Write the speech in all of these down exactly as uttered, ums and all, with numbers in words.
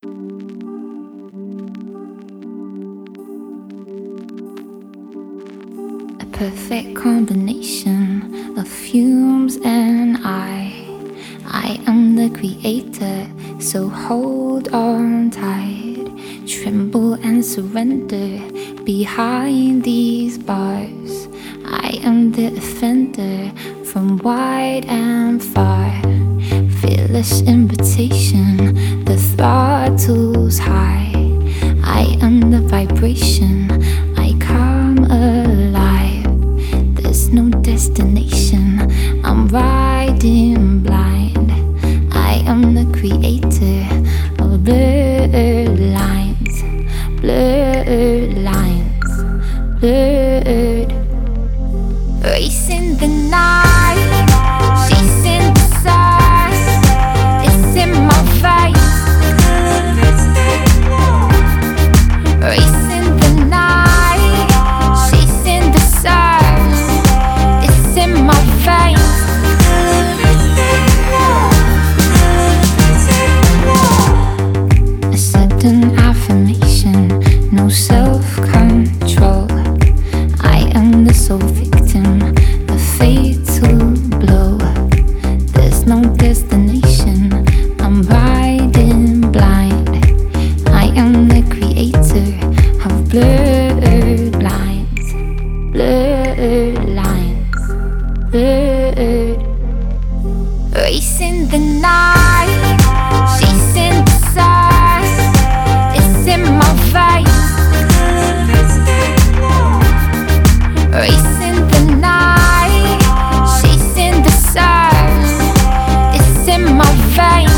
A perfect combination of fumes and I. I am the creator, so hold on tight. Tremble and surrender behind these bars. I am the offender from wide and far. Fearless invitation, the throttle's high. I am the vibration, I come alive. There's no destination, I'm riding blind. I am the creator of blurred lines, blurred lines, blurred. Racing the night, chasing the stars. It's in my veins. Racing the night, chasing the stars. It's in my veins. A sudden affirmation, no self-control. I am the sole victim, the fatal blow. There's no destination, I'm riding blind. I am the creator of blurred lines, blurred lines, blurred. Racing the night, chasing the stars. It's in my veins. Racing the night, chasing the stars. It's in my veins.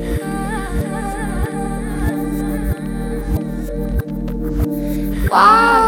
Why?